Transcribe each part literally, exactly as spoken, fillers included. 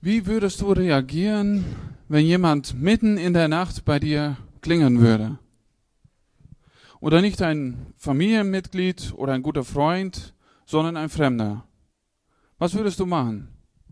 Wie würdest du reagieren, wenn jemand mitten in der Nacht bei dir klingeln würde? Oder nicht ein Familienmitglied oder ein guter Freund, sondern ein Fremder. Was würdest du machen?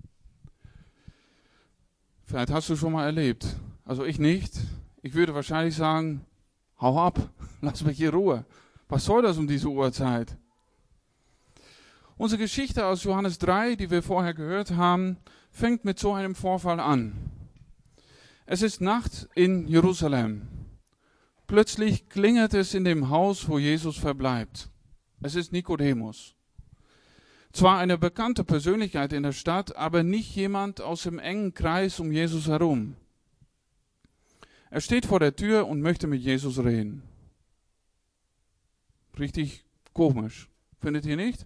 Vielleicht hast du schon mal erlebt. Also ich nicht. Ich würde wahrscheinlich sagen, hau ab, lass mich hier Ruhe. Was soll das um diese Uhrzeit? Unsere Geschichte aus Johannes drei, die wir vorher gehört haben, fängt mit so einem Vorfall an. Es ist Nacht in Jerusalem. Plötzlich klingelt es in dem Haus, wo Jesus verbleibt. Es ist Nikodemus. Zwar eine bekannte Persönlichkeit in der Stadt, aber nicht jemand aus dem engen Kreis um Jesus herum. Er steht vor der Tür und möchte mit Jesus reden. Richtig komisch. Findet ihr nicht?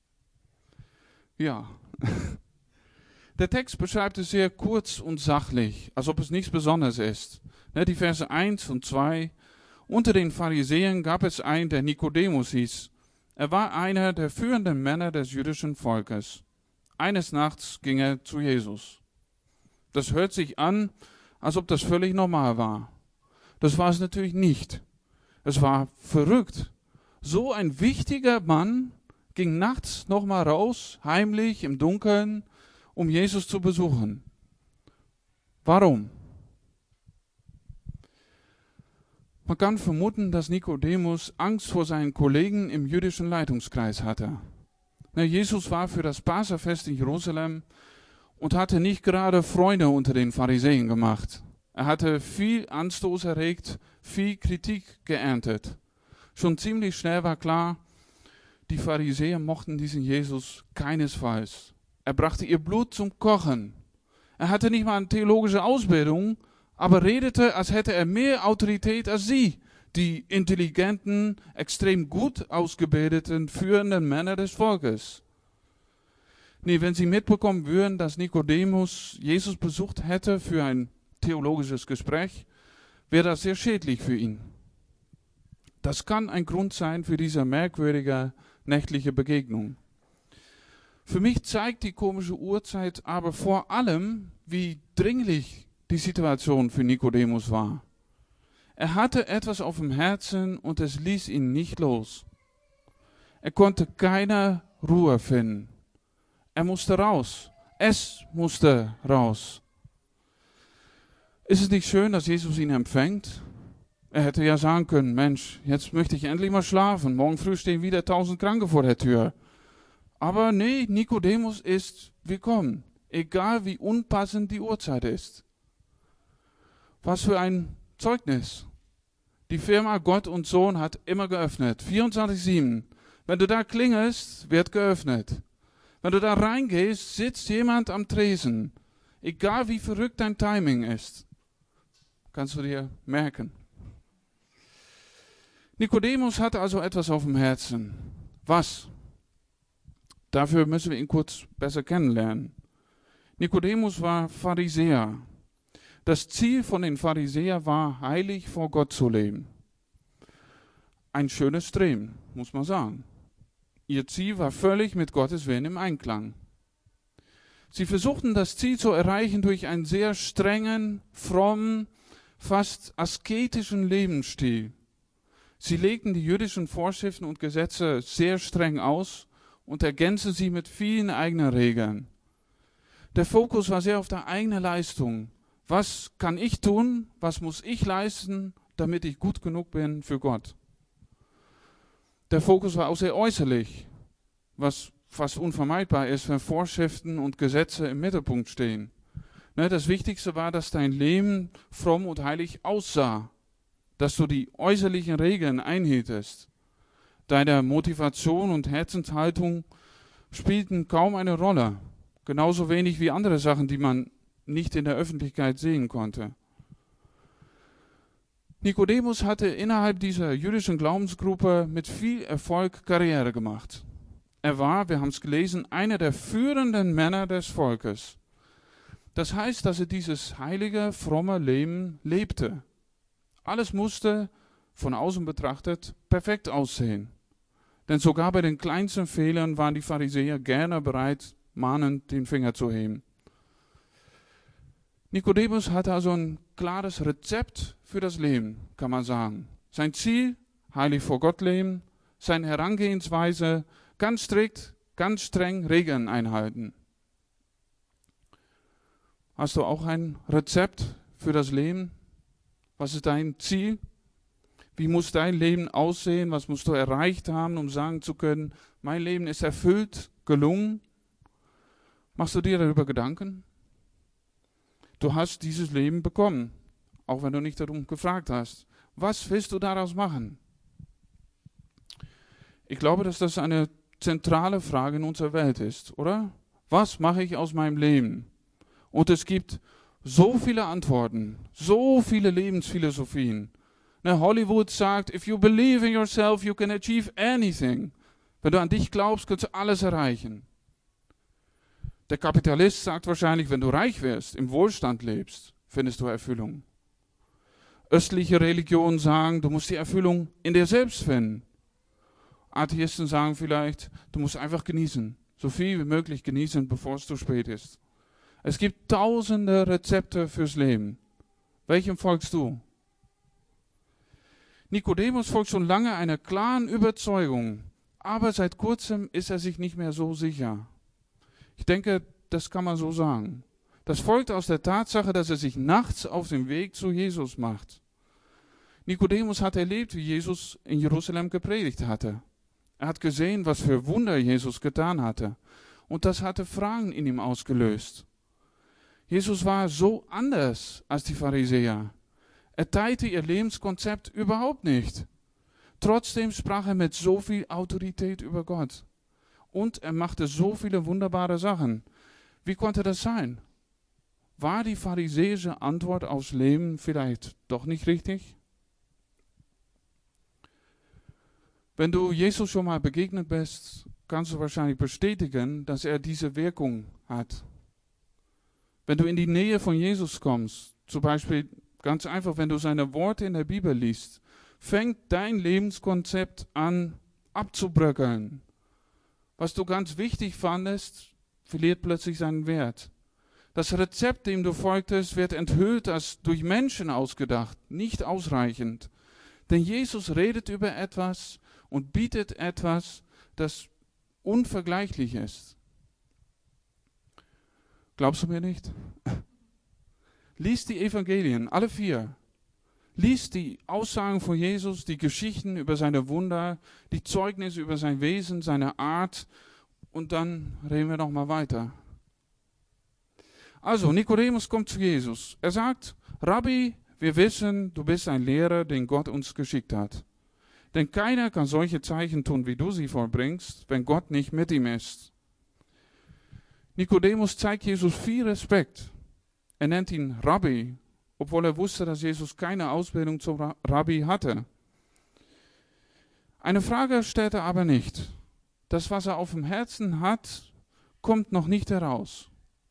Ja. Der Text beschreibt es sehr kurz und sachlich, als ob es nichts Besonderes ist. Die Verse eins und zwei. Unter den Pharisäern gab es einen, der Nikodemus hieß. Er war einer der führenden Männer des jüdischen Volkes. Eines Nachts ging er zu Jesus. Das hört sich an, als ob das völlig normal war. Das war es natürlich nicht. Es war verrückt. So ein wichtiger Mann ging nachts nochmal raus, heimlich im Dunkeln, um Jesus zu besuchen. Warum? Man kann vermuten, dass Nikodemus Angst vor seinen Kollegen im jüdischen Leitungskreis hatte. Jesus war für das Passafest in Jerusalem und hatte nicht gerade Freunde unter den Pharisäern gemacht. Er hatte viel Anstoß erregt, viel Kritik geerntet. Schon ziemlich schnell war klar, die Pharisäer mochten diesen Jesus keinesfalls. Er brachte ihr Blut zum Kochen. Er hatte nicht mal eine theologische Ausbildung, aber redete, als hätte er mehr Autorität als sie, die intelligenten, extrem gut ausgebildeten, führenden Männer des Volkes. Nee, wenn sie mitbekommen würden, dass Nikodemus Jesus besucht hätte für ein theologisches Gespräch, wäre das sehr schädlich für ihn. Das kann ein Grund sein für diese merkwürdige nächtliche Begegnung. Für mich zeigt die komische Uhrzeit aber vor allem, wie dringlich die Situation für Nikodemus war. Er hatte etwas auf dem Herzen und es ließ ihn nicht los. Er konnte keine Ruhe finden. Er musste raus. Es musste raus. Ist es nicht schön, dass Jesus ihn empfängt? Er hätte ja sagen können, Mensch, jetzt möchte ich endlich mal schlafen. Morgen früh stehen wieder tausend Kranke vor der Tür. Aber nee, Nikodemus ist willkommen, egal wie unpassend die Uhrzeit ist. Was für ein Zeugnis. Die Firma Gott und Sohn hat immer geöffnet, vierundzwanzig sieben. Wenn du da klingelst, wird geöffnet. Wenn du da reingehst, sitzt jemand am Tresen. Egal wie verrückt dein Timing ist. Kannst du dir merken. Nikodemus hatte also etwas auf dem Herzen. Was? Dafür müssen wir ihn kurz besser kennenlernen. Nikodemus war Pharisäer. Das Ziel von den Pharisäern war, heilig vor Gott zu leben. Ein schönes Streben, muss man sagen. Ihr Ziel war völlig mit Gottes Willen im Einklang. Sie versuchten das Ziel zu erreichen durch einen sehr strengen, frommen, fast asketischen Lebensstil. Sie legten die jüdischen Vorschriften und Gesetze sehr streng aus und ergänzen sie mit vielen eigenen Regeln. Der Fokus war sehr auf der eigenen Leistung. Was kann ich tun? Was muss ich leisten, damit ich gut genug bin für Gott? Der Fokus war auch sehr äußerlich, was fast unvermeidbar ist, wenn Vorschriften und Gesetze im Mittelpunkt stehen. Das Wichtigste war, dass dein Leben fromm und heilig aussah, dass du die äußerlichen Regeln einhieltest. Deine Motivation und Herzenshaltung spielten kaum eine Rolle, genauso wenig wie andere Sachen, die man nicht in der Öffentlichkeit sehen konnte. Nikodemus hatte innerhalb dieser jüdischen Glaubensgruppe mit viel Erfolg Karriere gemacht. Er war, wir haben es gelesen, einer der führenden Männer des Volkes. Das heißt, dass er dieses heilige, fromme Leben lebte. Alles musste, von außen betrachtet, perfekt aussehen. Denn sogar bei den kleinsten Fehlern waren die Pharisäer gerne bereit, mahnend den Finger zu heben. Nikodemus hatte also ein klares Rezept für das Leben, kann man sagen. Sein Ziel, heilig vor Gott leben, seine Herangehensweise, ganz strikt, ganz streng Regeln einhalten. Hast du auch ein Rezept für das Leben? Was ist dein Ziel? Wie muss dein Leben aussehen? Was musst du erreicht haben, um sagen zu können, mein Leben ist erfüllt, gelungen? Machst du dir darüber Gedanken? Du hast dieses Leben bekommen, auch wenn du nicht darum gefragt hast. Was willst du daraus machen? Ich glaube, dass das eine zentrale Frage in unserer Welt ist, oder? Was mache ich aus meinem Leben? Und es gibt so viele Antworten, so viele Lebensphilosophien. Na, Hollywood sagt, if you believe in yourself, you can achieve anything. Wenn du an dich glaubst, kannst du alles erreichen. Der Kapitalist sagt wahrscheinlich, wenn du reich wirst, im Wohlstand lebst, findest du Erfüllung. Östliche Religionen sagen, du musst die Erfüllung in dir selbst finden. Atheisten sagen vielleicht, du musst einfach genießen, so viel wie möglich genießen, bevor es zu spät ist. Es gibt tausende Rezepte fürs Leben. Welchem folgst du? Nikodemus folgt schon lange einer klaren Überzeugung, aber seit kurzem ist er sich nicht mehr so sicher. Ich denke, das kann man so sagen. Das folgt aus der Tatsache, dass er sich nachts auf den Weg zu Jesus macht. Nikodemus hat erlebt, wie Jesus in Jerusalem gepredigt hatte. Er hat gesehen, was für Wunder Jesus getan hatte. Und das hatte Fragen in ihm ausgelöst. Jesus war so anders als die Pharisäer. Er teilte ihr Lebenskonzept überhaupt nicht. Trotzdem sprach er mit so viel Autorität über Gott. Und er machte so viele wunderbare Sachen. Wie konnte das sein? War die pharisäische Antwort aufs Leben vielleicht doch nicht richtig? Wenn du Jesus schon mal begegnet bist, kannst du wahrscheinlich bestätigen, dass er diese Wirkung hat. Wenn du in die Nähe von Jesus kommst, zum Beispiel ganz einfach, wenn du seine Worte in der Bibel liest, fängt dein Lebenskonzept an abzubröckeln. Was du ganz wichtig fandest, verliert plötzlich seinen Wert. Das Rezept, dem du folgtest, wird enthüllt als durch Menschen ausgedacht, nicht ausreichend. Denn Jesus redet über etwas und bietet etwas, das unvergleichlich ist. Glaubst du mir nicht? Lies die Evangelien, alle vier. Lies die Aussagen von Jesus, die Geschichten über seine Wunder, die Zeugnisse über sein Wesen, seine Art, und dann reden wir noch mal weiter. Also, Nikodemus kommt zu Jesus. Er sagt, Rabbi, wir wissen, du bist ein Lehrer, den Gott uns geschickt hat. Denn keiner kann solche Zeichen tun, wie du sie vollbringst, wenn Gott nicht mit ihm ist. Nikodemus zeigt Jesus viel Respekt. Er nennt ihn Rabbi, obwohl er wusste, dass Jesus keine Ausbildung zum Rabbi hatte. Eine Frage stellt er aber nicht. Das, was er auf dem Herzen hat, kommt noch nicht heraus.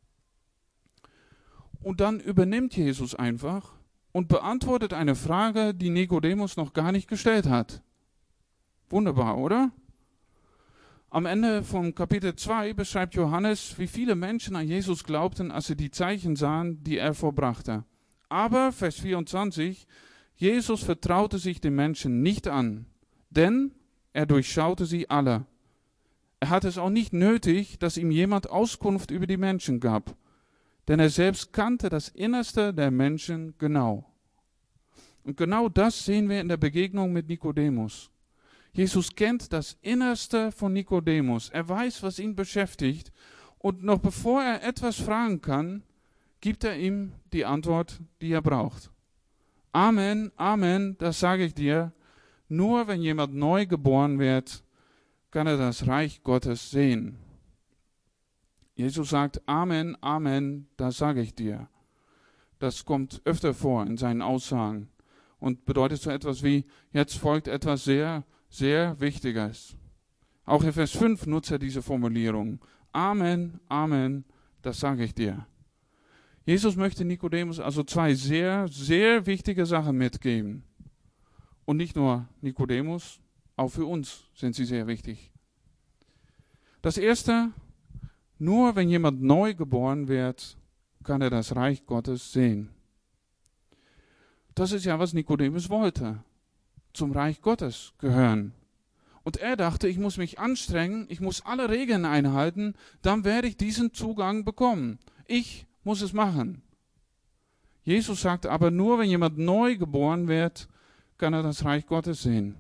Und dann übernimmt Jesus einfach und beantwortet eine Frage, die Nikodemus noch gar nicht gestellt hat. Wunderbar, oder? Am Ende von Kapitel zwei beschreibt Johannes, wie viele Menschen an Jesus glaubten, als sie die Zeichen sahen, die er vollbrachte. Aber, Vers vierundzwanzig, Jesus vertraute sich den Menschen nicht an, denn er durchschaute sie alle. Er hatte es auch nicht nötig, dass ihm jemand Auskunft über die Menschen gab, denn er selbst kannte das Innerste der Menschen genau. Und genau das sehen wir in der Begegnung mit Nikodemus. Jesus kennt das Innerste von Nikodemus. Er weiß, was ihn beschäftigt. Und noch bevor er etwas fragen kann, gibt er ihm die Antwort, die er braucht. Amen, Amen, das sage ich dir. Nur wenn jemand neu geboren wird, kann er das Reich Gottes sehen. Jesus sagt, Amen, Amen, das sage ich dir. Das kommt öfter vor in seinen Aussagen und bedeutet so etwas wie, jetzt folgt etwas sehr Sehr Wichtiges. Auch in Vers fünf nutzt er diese Formulierung. Amen, Amen, das sage ich dir. Jesus möchte Nikodemus also zwei sehr, sehr wichtige Sachen mitgeben. Und nicht nur Nikodemus, auch für uns sind sie sehr wichtig. Das erste, nur wenn jemand neu geboren wird, kann er das Reich Gottes sehen. Das ist ja, was Nikodemus wollte. Zum Reich Gottes gehören. Und er dachte, ich muss mich anstrengen, ich muss alle Regeln einhalten, dann werde ich diesen Zugang bekommen. Ich muss es machen. Jesus sagt aber, nur wenn jemand neu geboren wird, kann er das Reich Gottes sehen.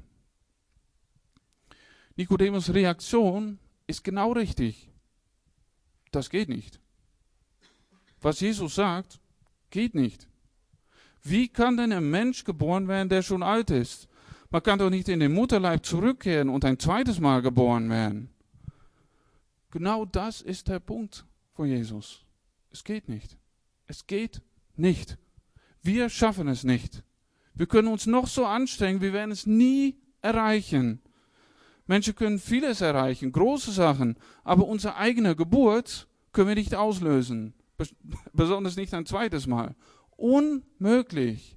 Nikodemus' Reaktion ist genau richtig. Das geht nicht. Was Jesus sagt, geht nicht. Wie kann denn ein Mensch geboren werden, der schon alt ist? Man kann doch nicht in den Mutterleib zurückkehren und ein zweites Mal geboren werden. Genau das ist der Punkt von Jesus. Es geht nicht. Es geht nicht. Wir schaffen es nicht. Wir können uns noch so anstrengen, wir werden es nie erreichen. Menschen können vieles erreichen, große Sachen, aber unsere eigene Geburt können wir nicht auslösen. Besonders nicht ein zweites Mal. Unmöglich.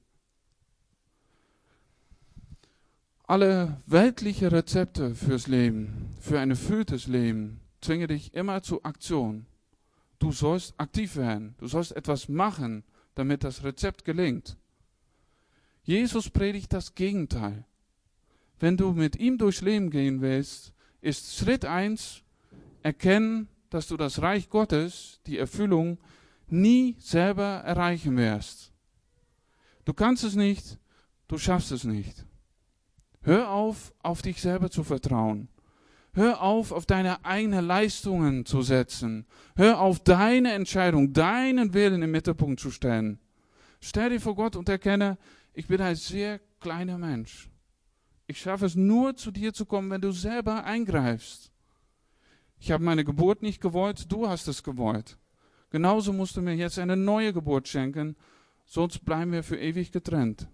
Alle weltlichen Rezepte fürs Leben, für ein erfülltes Leben, zwingen dich immer zur Aktion. Du sollst aktiv werden, du sollst etwas machen, damit das Rezept gelingt. Jesus predigt das Gegenteil. Wenn du mit ihm durchs Leben gehen willst, ist Schritt eins, erkennen, dass du das Reich Gottes, die Erfüllung, nie selber erreichen wirst. Du kannst es nicht, du schaffst es nicht. Hör auf, auf dich selber zu vertrauen. Hör auf, auf deine eigenen Leistungen zu setzen. Hör auf, deine Entscheidung, deinen Willen im Mittelpunkt zu stellen. Stell dich vor Gott und erkenne, ich bin ein sehr kleiner Mensch. Ich schaffe es nur, zu dir zu kommen, wenn du selber eingreifst. Ich habe meine Geburt nicht gewollt, du hast es gewollt. Genauso musst du mir jetzt eine neue Geburt schenken, sonst bleiben wir für ewig getrennt.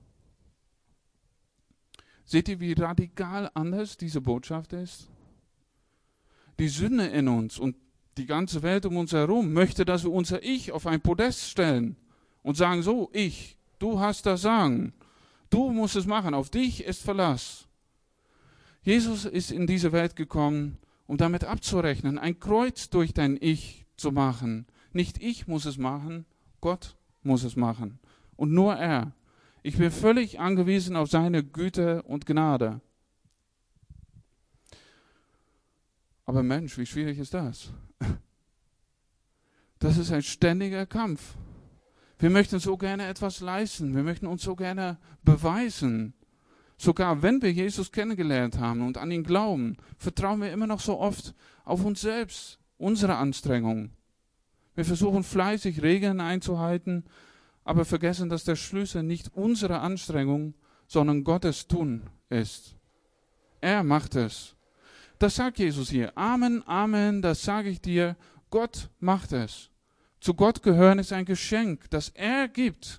Seht ihr, wie radikal anders diese Botschaft ist? Die Sünde in uns und die ganze Welt um uns herum möchte, dass wir unser Ich auf ein Podest stellen und sagen, so, ich, du hast das Sagen, du musst es machen, auf dich ist Verlass. Jesus ist in diese Welt gekommen, um damit abzurechnen, ein Kreuz durch dein Ich zu machen. Nicht ich muss es machen, Gott muss es machen. Und nur er. Ich bin völlig angewiesen auf seine Güte und Gnade. Aber Mensch, wie schwierig ist das? Das ist ein ständiger Kampf. Wir möchten so gerne etwas leisten. Wir möchten uns so gerne beweisen. Sogar wenn wir Jesus kennengelernt haben und an ihn glauben, vertrauen wir immer noch so oft auf uns selbst, unsere Anstrengungen. Wir versuchen fleißig Regeln einzuhalten, aber vergessen, dass der Schlüssel nicht unsere Anstrengung, sondern Gottes Tun ist. Er macht es. Das sagt Jesus hier. Amen, Amen, das sage ich dir. Gott macht es. Zu Gott gehören ist ein Geschenk, das er gibt.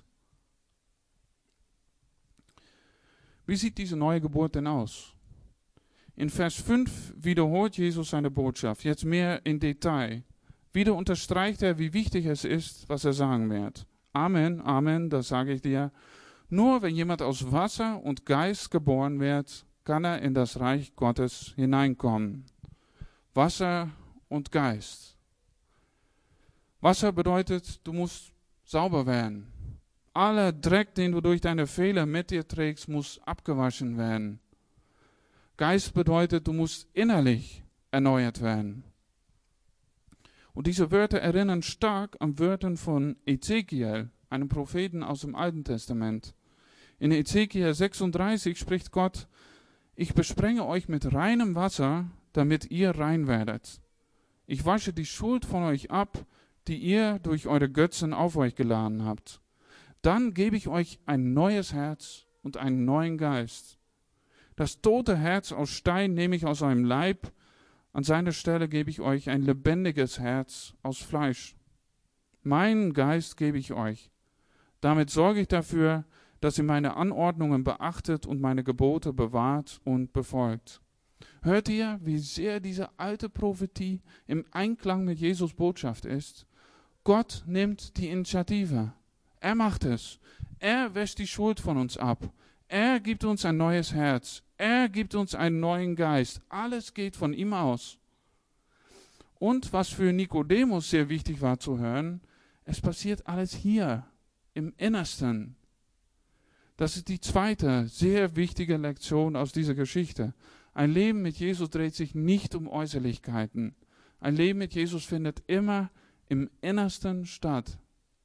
Wie sieht diese neue Geburt denn aus? In Vers fünf wiederholt Jesus seine Botschaft, jetzt mehr in Detail. Wieder unterstreicht er, wie wichtig es ist, was er sagen wird. Amen, Amen, das sage ich dir. Nur wenn jemand aus Wasser und Geist geboren wird, kann er in das Reich Gottes hineinkommen. Wasser und Geist. Wasser bedeutet, du musst sauber werden. Aller Dreck, den du durch deine Fehler mit dir trägst, muss abgewaschen werden. Geist bedeutet, du musst innerlich erneuert werden. Und diese Wörter erinnern stark an Wörter von Ezekiel, einem Propheten aus dem Alten Testament. In Ezekiel sechsunddreißig spricht Gott, ich besprenge euch mit reinem Wasser, damit ihr rein werdet. Ich wasche die Schuld von euch ab, die ihr durch eure Götzen auf euch geladen habt. Dann gebe ich euch ein neues Herz und einen neuen Geist. Das tote Herz aus Stein nehme ich aus eurem Leib, an seiner Stelle gebe ich euch ein lebendiges Herz aus Fleisch. Meinen Geist gebe ich euch. Damit sorge ich dafür, dass ihr meine Anordnungen beachtet und meine Gebote bewahrt und befolgt. Hört ihr, wie sehr diese alte Prophetie im Einklang mit Jesus Botschaft ist? Gott nimmt die Initiative. Er macht es. Er wäscht die Schuld von uns ab. Er gibt uns ein neues Herz. Er gibt uns einen neuen Geist. Alles geht von ihm aus. Und was für Nikodemus sehr wichtig war zu hören, Es passiert alles hier, im Innersten. Das ist die zweite sehr wichtige Lektion aus dieser Geschichte. Ein Leben mit Jesus dreht sich nicht um Äußerlichkeiten. Ein Leben mit Jesus findet immer im Innersten statt.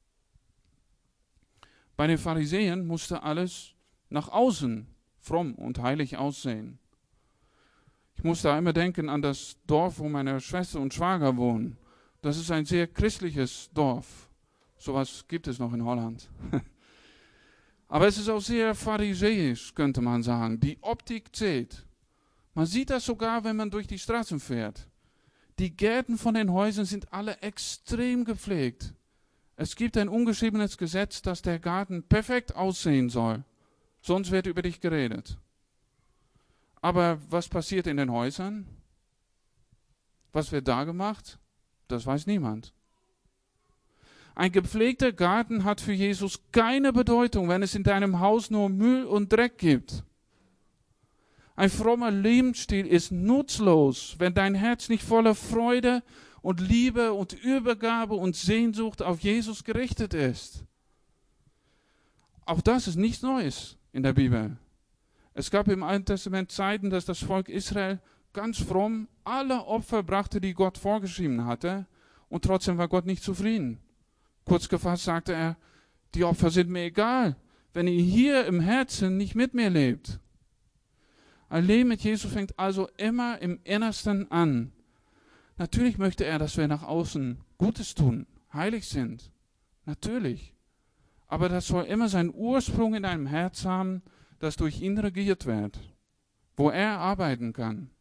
Bei den Pharisäern musste alles nach außen fromm und heilig aussehen. Ich muss da immer denken an das Dorf, wo meine Schwester und Schwager wohnen. Das ist ein sehr christliches Dorf. Sowas gibt es noch in Holland. Aber es ist auch sehr pharisäisch, könnte man sagen. Die Optik zählt. Man sieht das sogar, wenn man durch die Straßen fährt. Die Gärten von den Häusern sind alle extrem gepflegt. Es gibt ein ungeschriebenes Gesetz, dass der Garten perfekt aussehen soll. Sonst wird über dich geredet. Aber was passiert in den Häusern? Was wird da gemacht? Das weiß niemand. Ein gepflegter Garten hat für Jesus keine Bedeutung, wenn es in deinem Haus nur Müll und Dreck gibt. Ein frommer Lebensstil ist nutzlos, wenn dein Herz nicht voller Freude und Liebe und Übergabe und Sehnsucht auf Jesus gerichtet ist. Auch das ist nichts Neues in der Bibel. Es gab im Alten Testament Zeiten, dass das Volk Israel ganz fromm alle Opfer brachte, die Gott vorgeschrieben hatte, und trotzdem war Gott nicht zufrieden. Kurz gefasst sagte er, die Opfer sind mir egal, wenn ihr hier im Herzen nicht mit mir lebt. Ein Leben mit Jesus fängt also immer im Innersten an. Natürlich möchte er, dass wir nach außen Gutes tun, heilig sind. Natürlich. Aber das soll immer seinen Ursprung in einem Herz haben, das durch ihn regiert wird, wo er arbeiten kann.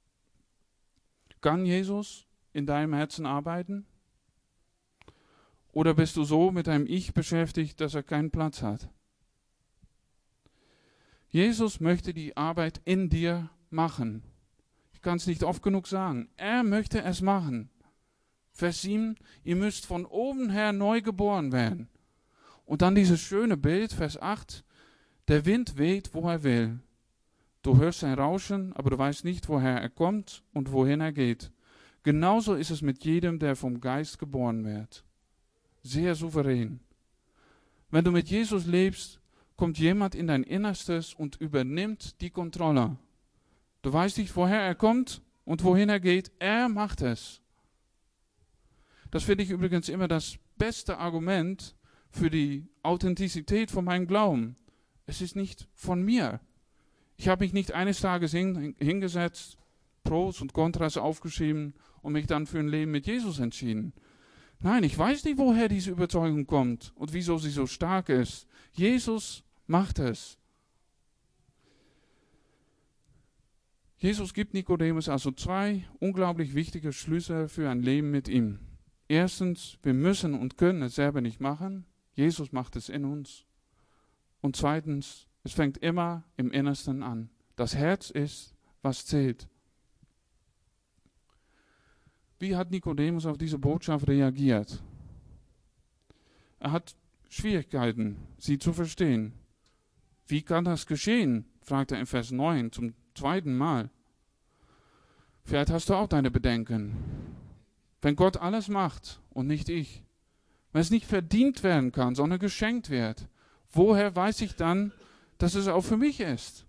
Kann Jesus in deinem Herzen arbeiten? Oder bist du so mit deinem Ich beschäftigt, dass er keinen Platz hat? Jesus möchte die Arbeit in dir machen. Ich kann es nicht oft genug sagen. Er möchte es machen. Vers sieben, ihr müsst von oben her neu geboren werden. Und dann dieses schöne Bild, Vers acht, der Wind weht, wo er will. Du hörst sein Rauschen, aber du weißt nicht, woher er kommt und wohin er geht. Genauso ist es mit jedem, der vom Geist geboren wird. Sehr souverän. Wenn du mit Jesus lebst, kommt jemand in dein Innerstes und übernimmt die Kontrolle. Du weißt nicht, woher er kommt und wohin er geht. Er macht es. Das finde ich übrigens immer das beste Argument für die Authentizität von meinem Glauben. Es ist nicht von mir. Ich habe mich nicht eines Tages hingesetzt, Pros und Kontras aufgeschrieben und mich dann für ein Leben mit Jesus entschieden. Nein, ich weiß nicht, woher diese Überzeugung kommt und wieso sie so stark ist. Jesus macht es. Jesus gibt Nikodemus also zwei unglaublich wichtige Schlüsse für ein Leben mit ihm. Erstens, wir müssen und können es selber nicht machen. Jesus macht es in uns. Und zweitens, es fängt immer im Innersten an. Das Herz ist, was zählt. Wie hat Nikodemus auf diese Botschaft reagiert? Er hat Schwierigkeiten, sie zu verstehen. Wie kann das geschehen? Fragt er in Vers neun zum zweiten Mal. Vielleicht hast du auch deine Bedenken. Wenn Gott alles macht und nicht ich, wenn es nicht verdient werden kann, sondern geschenkt wird, woher weiß ich dann, dass es auch für mich ist?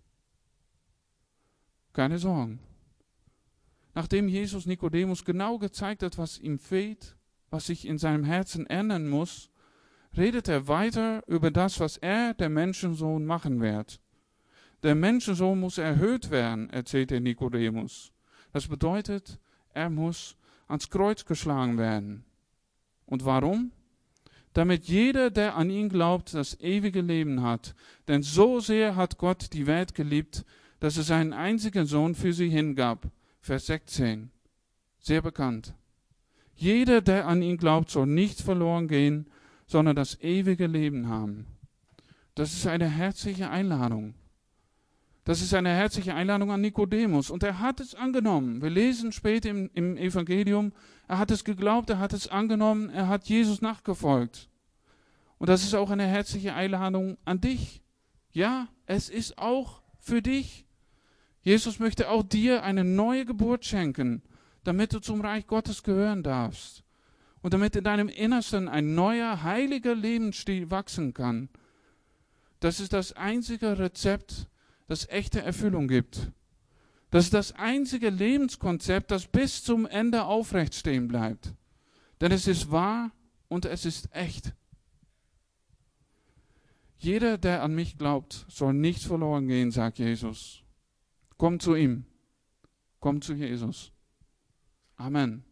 Keine Sorgen. Nachdem Jesus Nikodemus genau gezeigt hat, was ihm fehlt, was sich in seinem Herzen ändern muss, redet er weiter über das, was er, der Menschensohn, machen wird. Der Menschensohn muss erhöht werden, erzählt der Nikodemus. Das bedeutet, er muss ans Kreuz geschlagen werden. Und warum? Damit jeder, der an ihn glaubt, das ewige Leben hat. Denn so sehr hat Gott die Welt geliebt, dass er seinen einzigen Sohn für sie hingab. Vers sechzehn. Sehr bekannt. Jeder, der an ihn glaubt, soll nicht verloren gehen, sondern das ewige Leben haben. Das ist eine herzliche Einladung. Das ist eine herzliche Einladung an Nikodemus. Und er hat es angenommen. Wir lesen später im, im Evangelium, er hat es geglaubt, er hat es angenommen, er hat Jesus nachgefolgt. Und das ist auch eine herzliche Einladung an dich. Ja, es ist auch für dich. Jesus möchte auch dir eine neue Geburt schenken, damit du zum Reich Gottes gehören darfst. Und damit in deinem Innersten ein neuer, heiliger Lebensstil wachsen kann. Das ist das einzige Rezept, das echte Erfüllung gibt. Das ist das einzige Lebenskonzept, das bis zum Ende aufrecht stehen bleibt. Denn es ist wahr und es ist echt. Jeder, der an mich glaubt, soll nicht verloren gehen, sagt Jesus. Komm zu ihm. Komm zu Jesus. Amen.